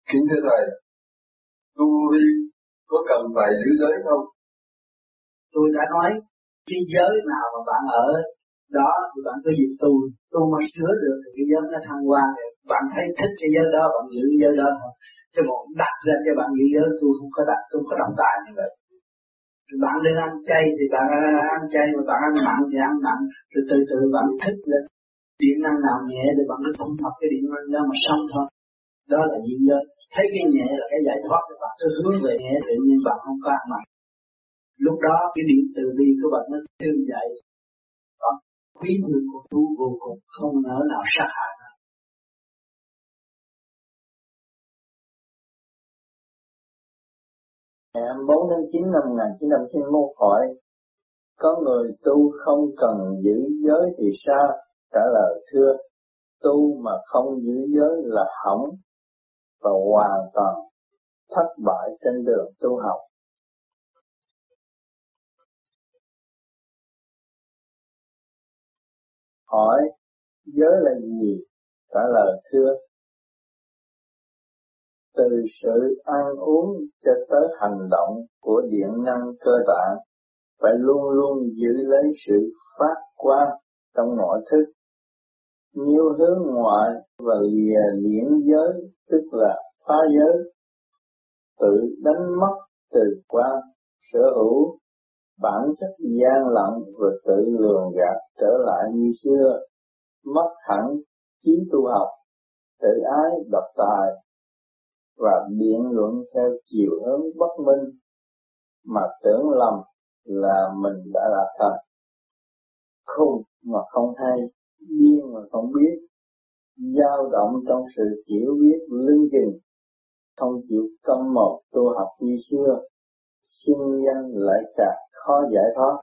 Kính thưa Thầy, tu vi có cần phải giữ giới không? Tôi đã nói cái giới nào mà bạn ở đó thì bạn có dịp tu mà sửa được thì cái giới nó thăng hoa. Bạn thấy thích cái giới đó, bạn giữ cái giới đó thôi. Chứ còn đặt ra cho bạn giữ giới, tôi không có đặt, tôi không có động tài như vậy. Bạn nên ăn chay thì bạn ăn chay, mà bạn ăn mặn thì ăn mặn, rồi từ từ bạn thích lên điện năng nào nhẹ để bạn cứ thu thập cái điện năng đó mà xong thôi. Đó là giữ giới. Thấy cái nhẹ là cái giải thoát, thì bạn cứ hướng về nhẹ, tự nhiên bạn không có ăn mặn. Lúc đó cái điểm từ bi của bạn nó thương dậy, đó quý người của tu vô cùng, không nỡ nào sát hại nữa. Ngày 24 tháng 9 năm 1991 hỏi, có người tu không cần giữ giới thì sao? Trả lời thưa, tu mà không giữ giới là hỏng và hoàn toàn thất bại trên đường tu học. Hỏi, giới là gì? Trả lời thưa, từ sự ăn uống cho tới hành động của điện năng cơ tạng phải luôn luôn giữ lấy sự phát quang trong mọi thức. Nếu hướng ngoại và lìa liễn giới, tức là phá giới, tự đánh mất từ quan sở hữu, bản chất gian lận rồi tự lường gạt trở lại như xưa, mất hẳn trí tu học, tự ái độc tài và biện luận theo chiều hướng bất minh mà tưởng lầm là mình đã đạt thành. Khùng mà không hay, điên mà không biết, dao động trong sự hiểu biết lưng chừng, không chịu câm một tu học như xưa, sinh danh lại càng khó giải thoát.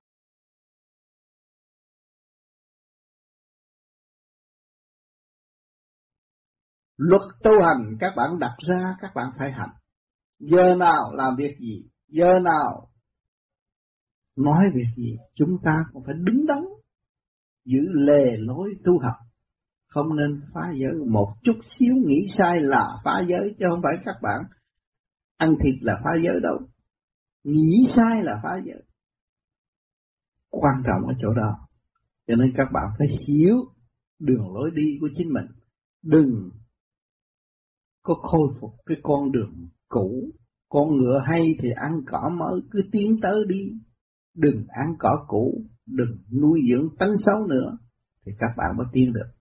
Luật tu hành các bạn đặt ra, các bạn phải hành. Giờ nào làm việc gì, giờ nào nói việc gì, chúng ta cũng phải đứng đắn, giữ lề lối tu học. Không nên phá giới, một chút xíu nghĩ sai là phá giới, chứ không phải các bạn ăn thịt là phá giới đâu. Nghĩ sai là phá giới. Quan trọng ở chỗ đó. Cho nên các bạn phải hiểu đường lối đi của chính mình. Đừng có khôi phục cái con đường cũ. Con ngựa hay thì ăn cỏ mới, cứ tiến tới đi. Đừng ăn cỏ cũ, đừng nuôi dưỡng tánh xấu nữa, thì các bạn mới tiến được.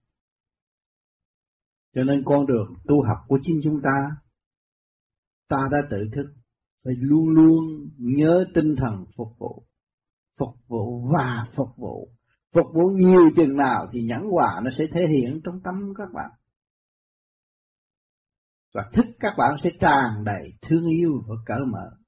Cho nên con đường tu học của chính chúng ta đã tự thức, phải luôn luôn nhớ tinh thần phục vụ và phục vụ. Phục vụ nhiều chừng nào thì nhẫn hòa nó sẽ thể hiện trong tâm các bạn. Và thích các bạn sẽ tràn đầy thương yêu và cởi mở.